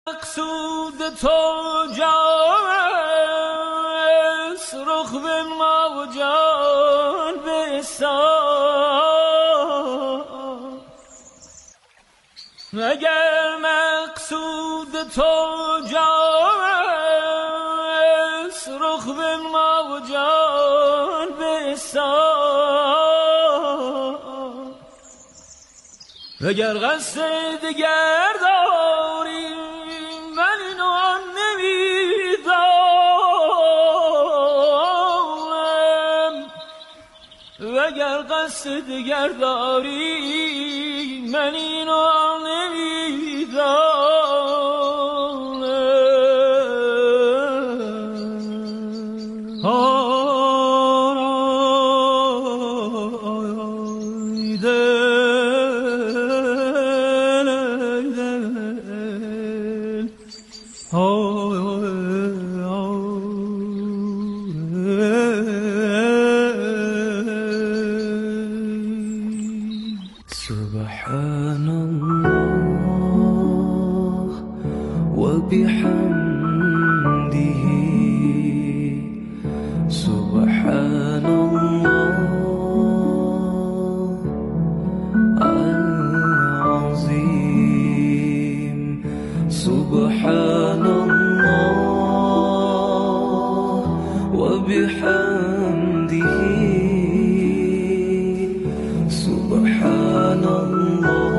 مقصود تو جاست، رخ به ما و جان به سان. اگر مقصود تو جاست، رخ به ما و جان به سان. اگر قصد دگر داری من اینو هم نمیدانم. اگر قصد دگر داری من اینو هم نمیدانم. سبحان الله وبحمده سبحان الله العظيم سبحان الله وبحمده سبحان الله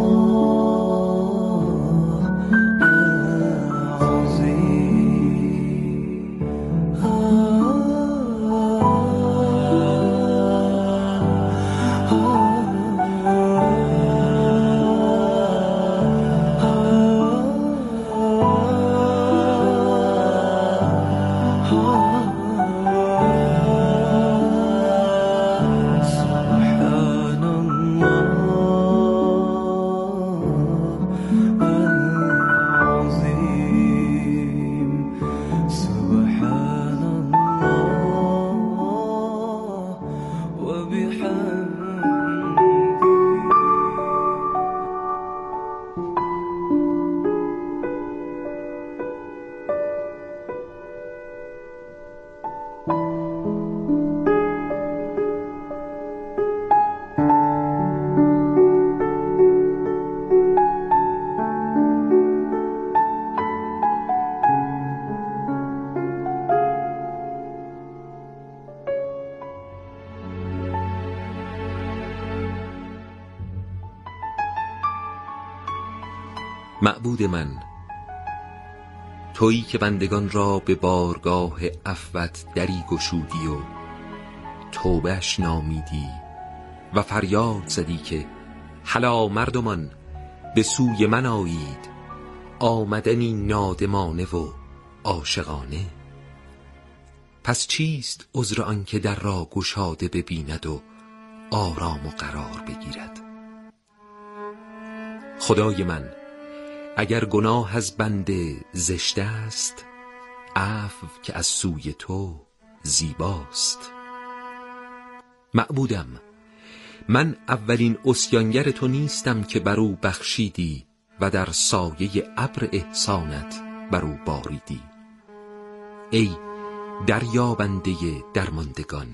معبود من، تویی که بندگان را به بارگاه عفوت دری گشودی و توبه‌اش نامیدی و فریاد زدی که هلا مردمان به سوی من آیید، آمدنی نادمانه و عاشقانه. پس چیست عذر آن که در را گشاده ببیند و آرام و قرار بگیرد؟ خدای من، اگر گناه از بنده زشت است، عفو که از سوی تو زیباست. معبودم، من اولین عصیانگر تو نیستم که بر او بخشیدی و در سایه ابر احسانت بر او باریدی. ای دریابنده درماندگان،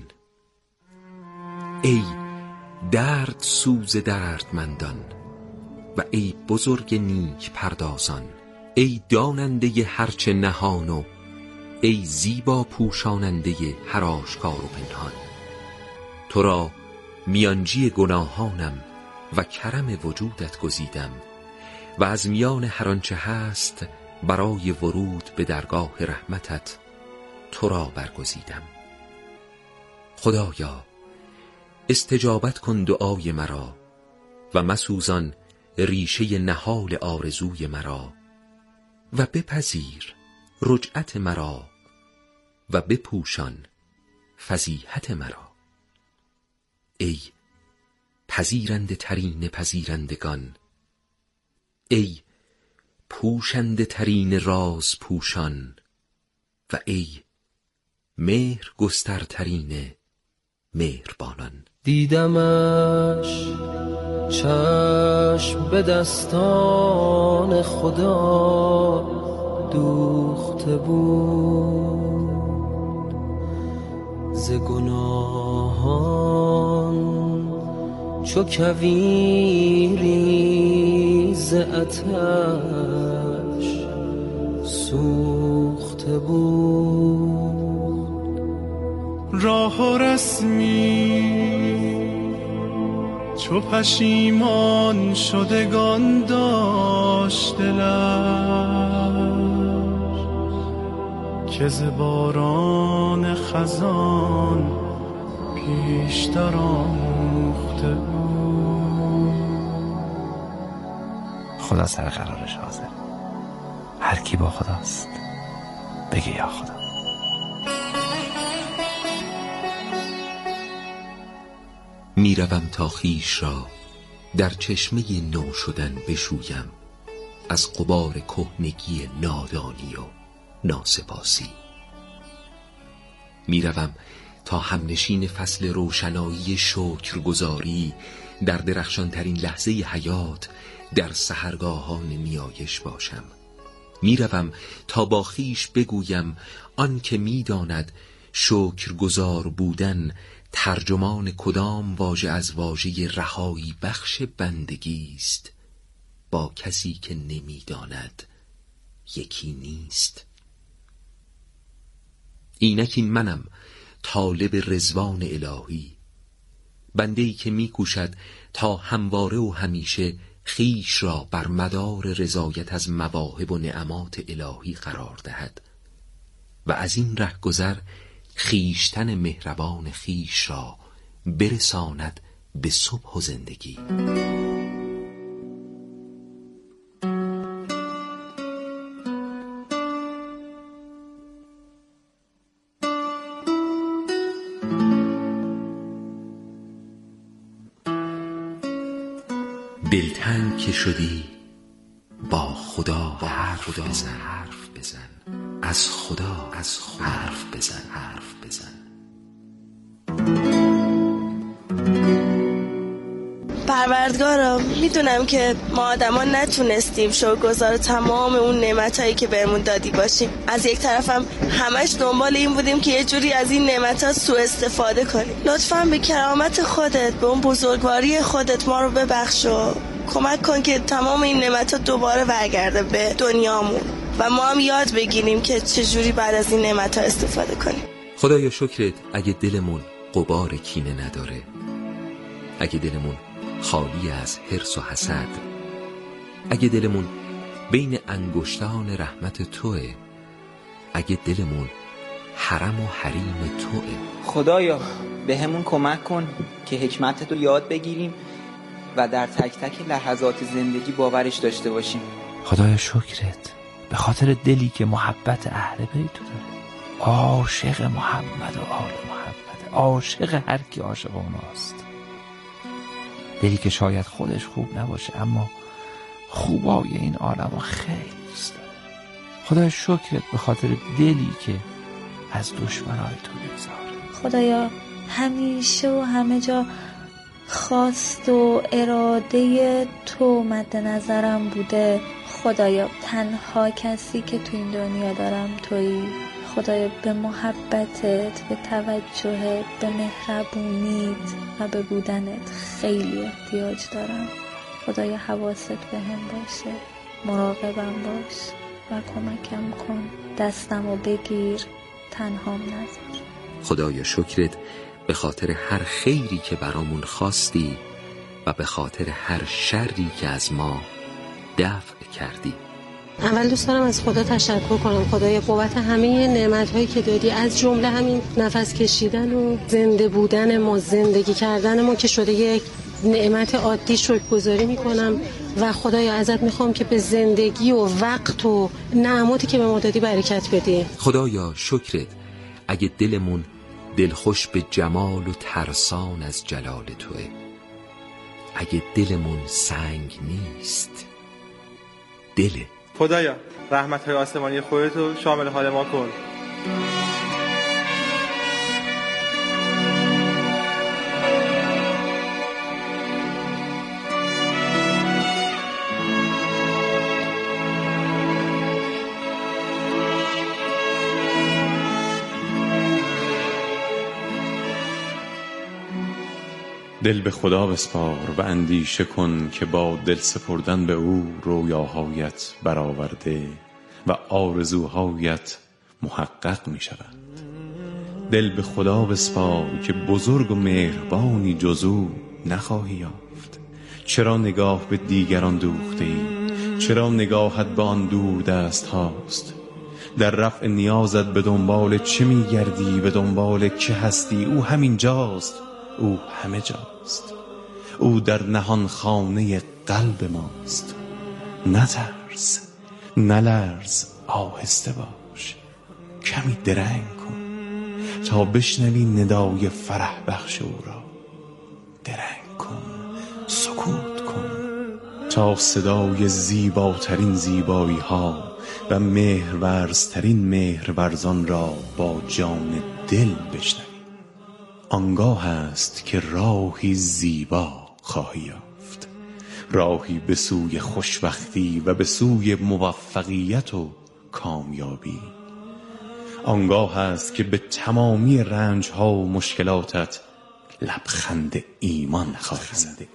ای درد سوز دردمندان و ای بزرگ نیک پردازان، ای داننده هرچه نهان و ای زیبا پوشاننده هر آشکار و پنهان. تو را میانجی گناهانم و کرم وجودت گزیدم و از میان هر آنچه هست برای ورود به درگاه رحمتت تو را برگزیدم. خدایا، استجابت کن دعای مرا و مسوزان ریشه نهال آرزوی مرا و بپذیر رجعت مرا و بپوشان فضیحت مرا. ای پذیرنده ترین پذیرندگان، ای پوشنده ترین راز پوشان و ای مهر گسترترین مهربانان. دیدمش چشم به دستان خدا دوخته بود، ز گناهان چو کویری ز آتش سوخته بود. راه و رسمی چو پشیمان شدگان داشت دلش، که ز باران خزان پیشتر آموخته بود. خدا سر قرارش حاضر، هر کی با خداست بگه یا خدا. میروم تا خویش را در چشمه نو شدن بشویم، از غبار کهنگی نادانی و ناسپاسی. میروم تا همنشین فصل روشنایی شکرگزاری در درخشانترین لحظه حیات در سحرگاهان نیایش باشم. میروم تا با خویش بگویم آن که میداند شکرگزار بودن ترجمان کدام واژه از واژه رهایی بخش بندگی است، با کسی که نمیداند یکی نیست. اینک این منم طالب رضوان الهی، بنده‌ای که میکوشد تا همواره و همیشه خویش را بر مدار رضایت از مواهب و نعمات الهی قرار دهد و از این رهگذر خویشتن مهربان خویش را برساند به صبح و زندگی. دلتنگ که شدی با خدا حرف بزن، از خدا حرف بزن. پروردگارا، میدونم که ما آدما نتونستیم شکرگزار تمام اون نعمتایی که بهمون دادی باشیم. از یک طرفم همش دنبال این بودیم که یه جوری از این نعمت‌ها سوء استفاده کنیم. لطفاً به کرامت خودت، به اون بزرگواری خودت ما رو ببخش و کمک کن که تمام این نعمت‌ها دوباره برگرده به دنیامون و ما هم یاد بگیریم که چجوری بعد از این نعمت‌ها استفاده کنیم. خدایا شکرت اگه دلمون غبار کینه نداره، اگه دلمون خالی از حرص و حسد، اگه دلمون بین انگشتان رحمت توه، اگه دلمون حرم و حریم توه. خدایا به همون کمک کن که حکمتت رو یاد بگیریم و در تک تک لحظات زندگی باورش داشته باشیم. خدایا شکرت به خاطر دلی که محبت اهل بیت داره، عاشق محمد و آل محمد، عاشق هر کی عاشق اوناست. دلی که شاید خودش خوب نباشه اما خوبای این عالم خیلی دوست داره. خدایا شکرت به خاطر دلی که از دشمنای تو بیزاره. خدایا همیشه و همه جا خواست و اراده تو مد نظرم بوده. خدایا تنها کسی که تو این دنیا دارم تویی. خدایا به محبتت، به توجهت، به مهربونیت و به بودنت خیلی احتیاج دارم. خدایا حواست به هم باشه، مراقبم باش و کمکم کن، دستمو بگیر، تنهام نذار. خدایا شکرت به خاطر هر خیری که برامون خواستی و به خاطر هر شری که از ما دفع کردی. اول دوست دارم از خدا تشکر کنم. خدایا بابت همه نعمت‌هایی که دادی، از جمله همین نفس کشیدن و زنده بودن ما، زندگی کردن ما که شده یک نعمت عادی، شکرگزاری میکنم و خدایا ازت میخوام که به زندگی و وقت و نعماتی که به ما دادی برکت بدی. خدایا شکرت اگه دلمون دلخوش به جمال و ترسان از جلال توه، اگه دلمون سنگ نیست، دله. خدایا رحمت‌های آسمانی خودتو شامل حال ما کن. دل به خدا بسپار و اندیشه کن که با دل سپردن به او رویاهایت برآورده و آرزوهایت محقق می شود. دل به خدا بسپار که بزرگ و مهربانی جز او نخواهی یافت. چرا نگاه به دیگران دوخته ای؟ چرا نگاهت به آن دور دست هاست؟ در رفع نیازت به دنبال چه می گردی؟ به دنبال که هستی؟ او همین جاست، او همه جاست، او در نهان خانه قلب ماست. نترس، نلرز، آهسته باش، کمی درنگ کن تا بشنوی ندای فرح بخش او را. درنگ کن، سکوت کن تا صدای زیباترین زیبایی ها و مهرورزترین مهرورزان را با جان دل بشنوی. آنگاه است که راهی زیبا خواهی یافت، راهی به سوی خوشبختی و به سوی موفقیت و کامیابی. آنگاه است که به تمامی رنج‌ها و مشکلاتت لبخند ایمان خواهی زد.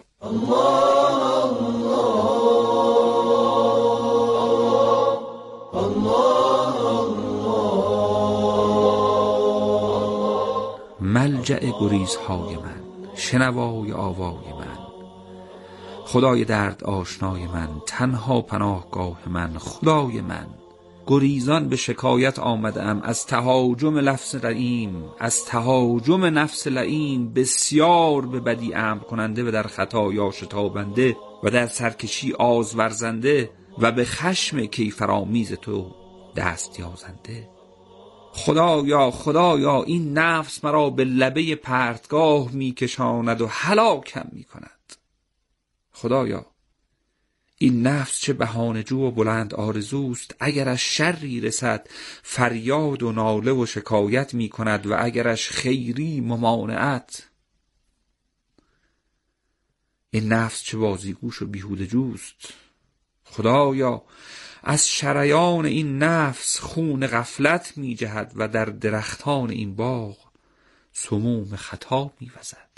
ملجأ گریزهای من، شنوای آوای من، خدای درد آشنای من، تنها پناهگاه من، خدای من. گریزان به شکایت آمدم از تهاجم لفظ لئیم، از تهاجم نفس لئیم، بسیار به بدی امر کننده و در خطایا شتابنده و در سرکشی آزورزنده و به خشم کیفرآمیز تو دست یازنده. خدایا خدایا، این نفس مرا به لبه پرتگاه می کشاند و هلاکم می کند. خدایا این نفس چه بهانه‌جو و بلند آرزوست. اگرش شری رسد فریاد و ناله و شکایت می کند و اگرش خیری ممانعت. این نفس چه بازیگوش و بیهوده جوست. خدایا از شریان این نفس خون غفلت می جهد و در درختان این باغ سموم خطا می وزد.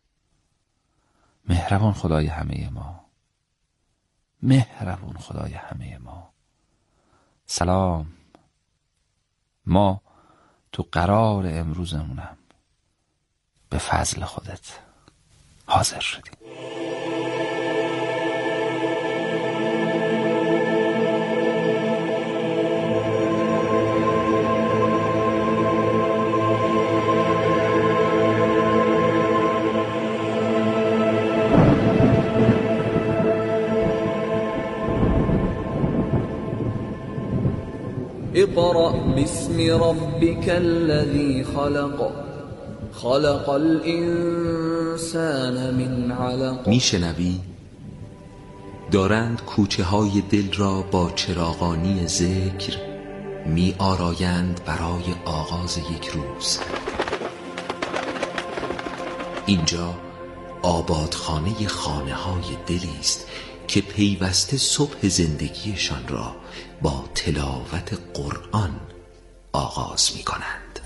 مهربان خدای همه ما، مهربان خدای همه ما، سلام. ما تو قرار امروزمونم به فضل خودت حاضر شدیم. اقرأ باسم ربك الذي خلق خلق الانسان من علق. میشنوی؟ دارند کوچه های دل را با چراغانی ذکر می آرایند برای آغاز یک روز. اینجا آبادخانه خانه های دلی است که پیوسته صبح زندگیشان را با تلاوت قرآن آغاز می کنند.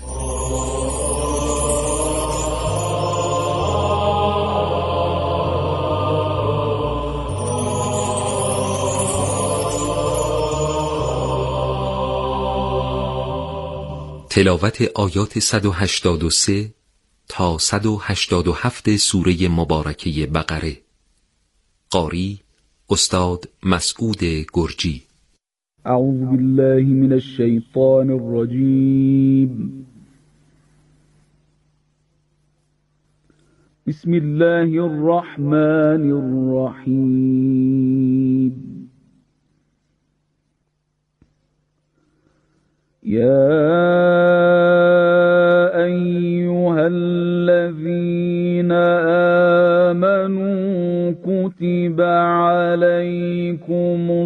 تلاوت آیات 183 تا 187 سوره مبارکه بقره. قاری استاد مسعود گرجی. اعوذ بالله من الشیطان الرجیم. بسم الله الرحمن الرحیم. یا ایها الذین آمنوا كتب عليكم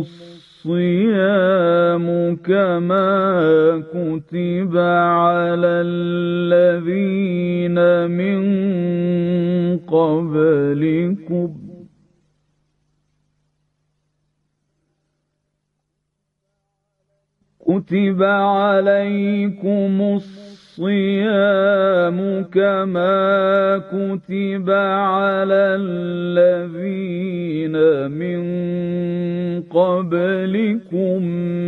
الصيام كما كتب على الذين من قبلكم كتب عليكم الصيام كما كتب على الذين من قبلكم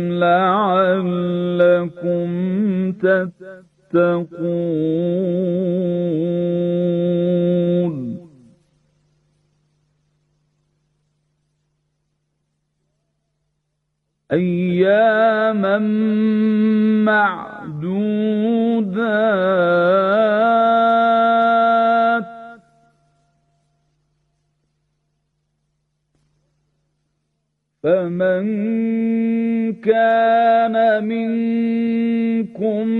لعلكم تتقون أياما معدودات فمن كان منكم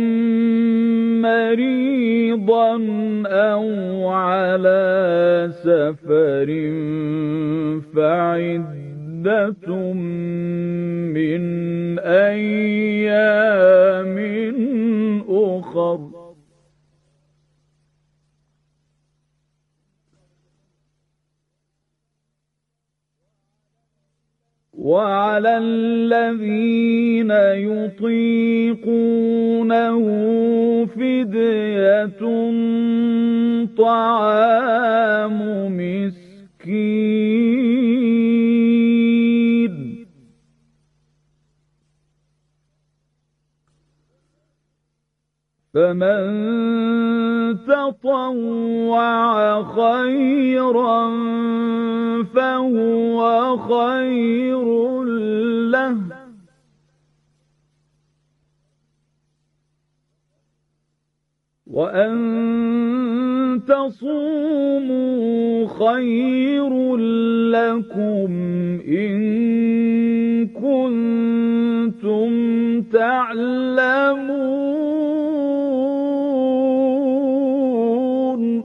مريضا أو على سفر فعدة من أيام أخر وعلى الذين يطيقونه فدية طعام مسكين فمن تطوع خيرا فهو خير له وأن تصوموا خير لكم إن كنتم تعلمون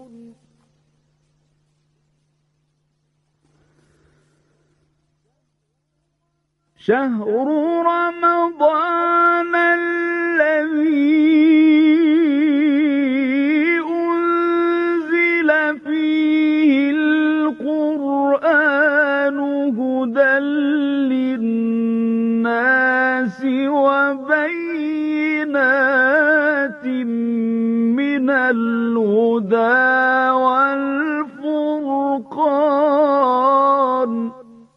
شهر رمضان الذي أنزل فيه القرآن هدى للناس وبينات من الهدى والفرقان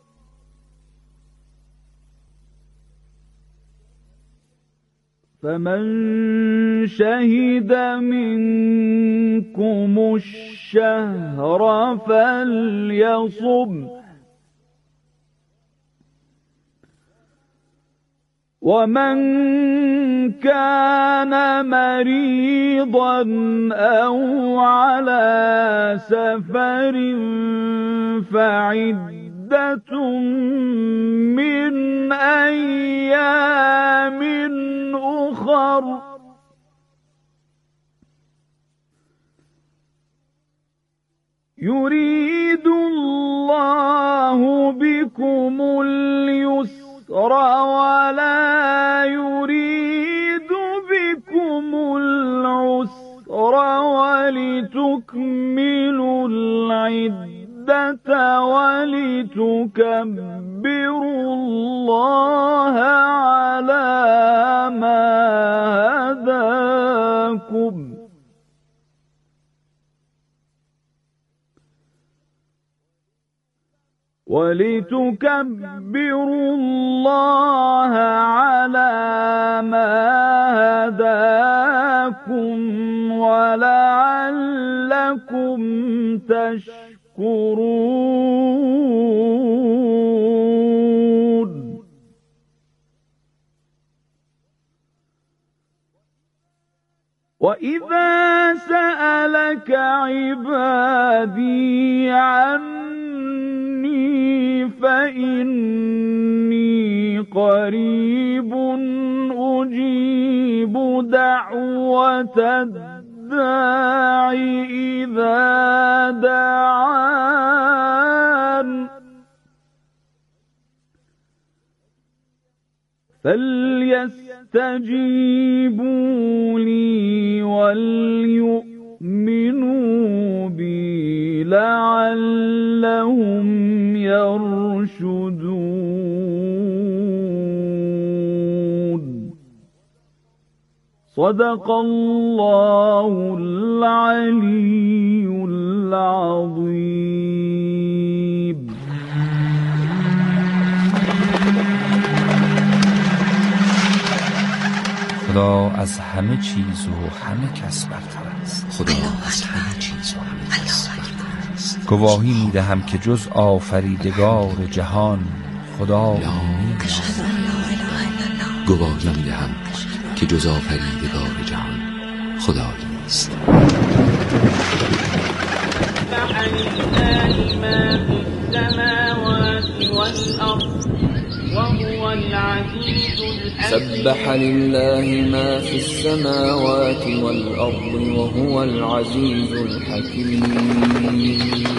فمن شهد منكم الشهر فليصم ومن كان مريضا أو على سفر فعدة من أيام أخر يريد الله بكم اليسر ولا يريد بكم العسر ولتكملوا العدة ولتكبروا الله على ما هداكم ولتكبروا الله على ما هداكم ولعلكم تشكرون وإذا سألك عبادي عني فإني قريب أجيب دعوة الداع إذا دعان فليستجيبوا لي وليؤمنوا بي لعلهم يرشدون صدق الله العلی العظیم. خدا از همه چیز و همه کس برتر است. خدا از همه چیز و همه کس برتر است. گواهی می‌دهم که جز آفریدگار جهان خدا نیست. گواهی می‌دهم که جز آفریدگار جهان خدا نیست. سبح لله ما في السماوات والأرض وهو العزيز الحكيم.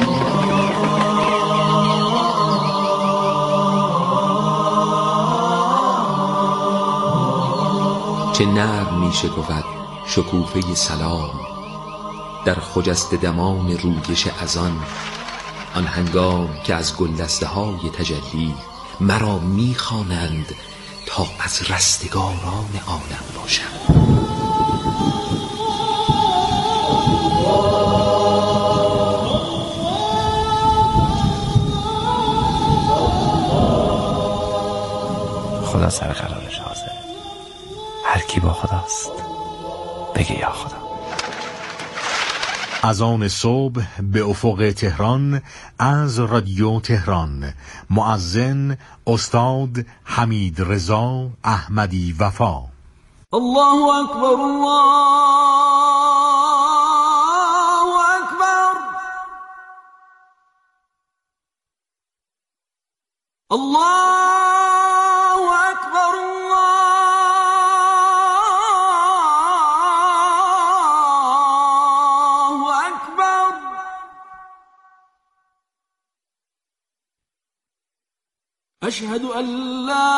چه نرم می شکفد شکوفه سلام در خجسته دمان رویش اذان، آن هنگام که از گلدسته های تجلی مرا می خوانند تا از رستگاران عالم باشم. خدا سر قرارش حاضر. هر کی با خداست بگه یا خدا. از آن صبح به افق تهران از رادیو تهران. مؤذن استاد حمید رضا احمدی وفا. الله اکبر، الله اکبر، الله أشهد أن لا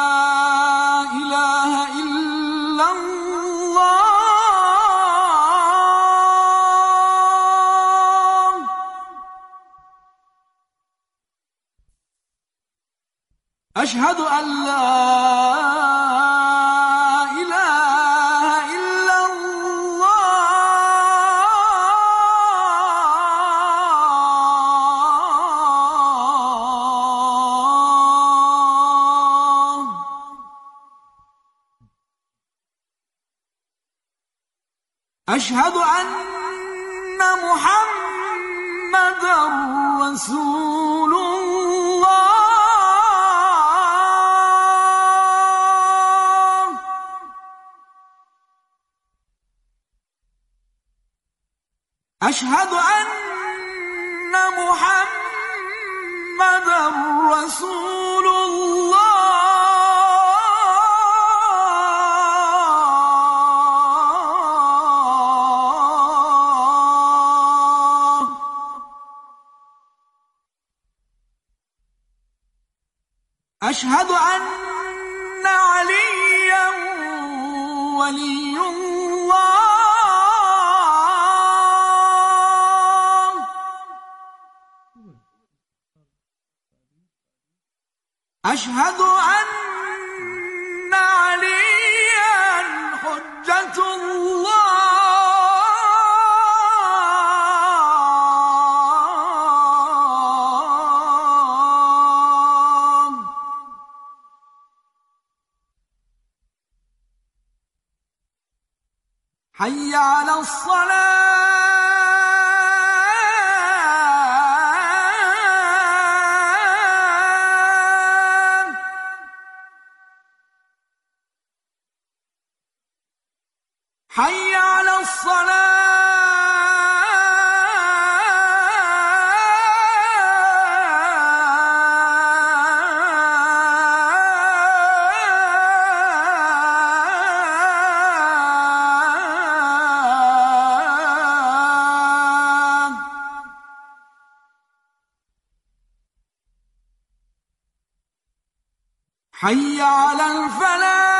إله إلا الله. أشهد أن لا إله إلا أشهد أن محمدا رسول الله. أشهد أن محمدا رسول الله. أشهد أن عليا ولي الله. أشهد أن عليا حجة الله. حي على الصلاة. حي على الصلاة. حي على الفلاح.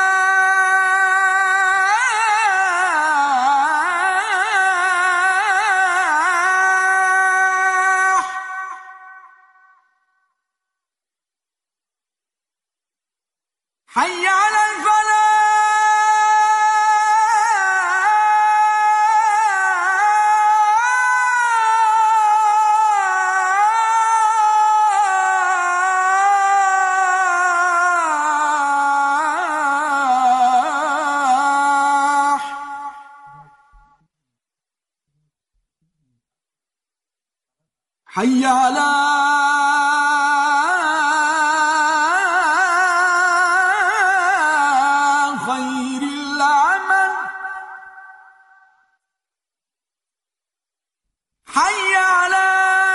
حي على الفلاح. حي على خير العمل حي على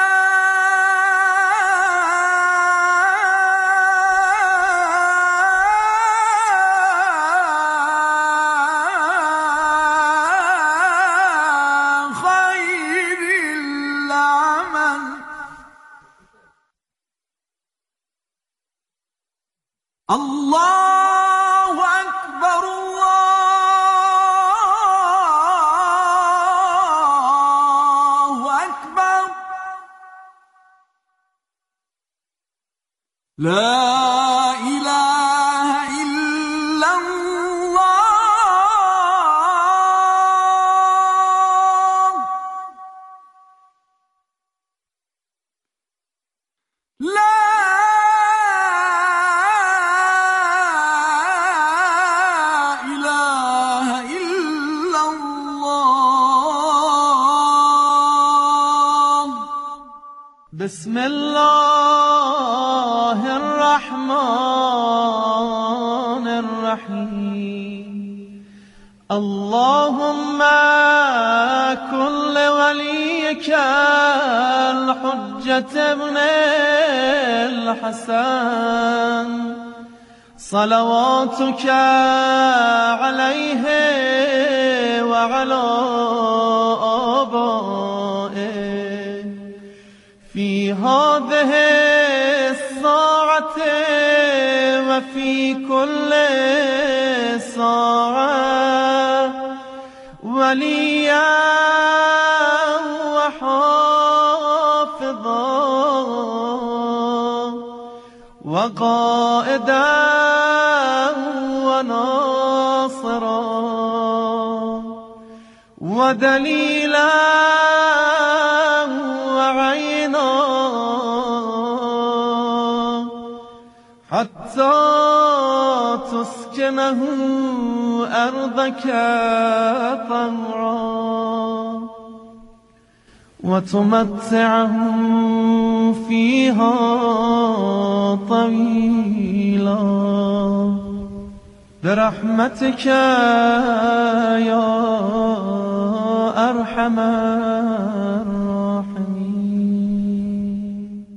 الله أكبر الله أكبر لا إله إلا الله لا بسم الله الرحمن الرحيم اللهم كن لوليك الحجة ابن الحسن صلواتك عليه وعلى آبائه في هذه الساعة وفي كل ساعة وليا وحافظا وقائدا وناصرا ودليلا وعينا حتى تسكنه أرضك طوعا وتمتعه فيها طويلا برحمتك يا أرحم الراحمين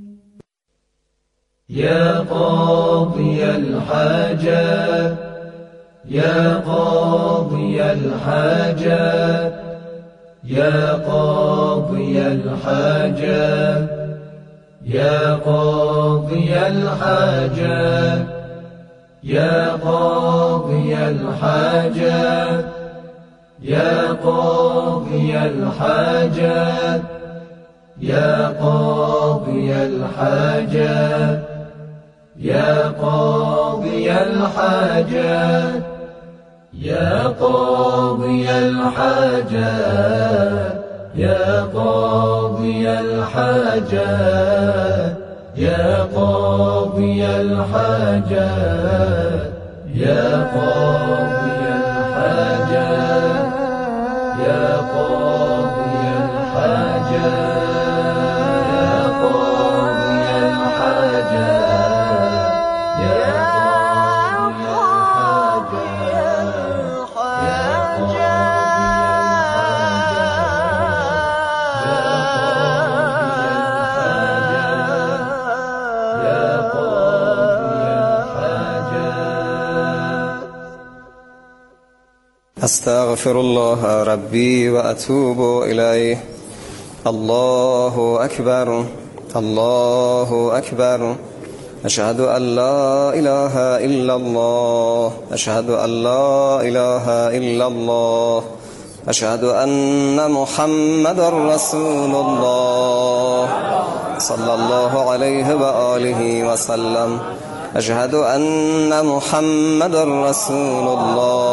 يا قاضي الحاجات يا قاضي الحاجات يا قاضي الحاجات يا قاضي الحاجات يا قاضي الحاجات يا قاضي الحاجات يا قاضي الحاجات يا قاضي الحاجات يا قاضي الحاجات يا قاضي الحاجات يا قاضي الحاجات يا قاضي الحاجات يا قاضي الحاجات يا قاضي الحاجات يا استغفر الله ربي وأتوب إليه الله أكبر الله أكبر أشهد أن لا إله إلا الله أشهد أن لا إله إلا الله أشهد أن محمد رسول الله صلى الله عليه وآله وسلم أشهد أن محمد رسول الله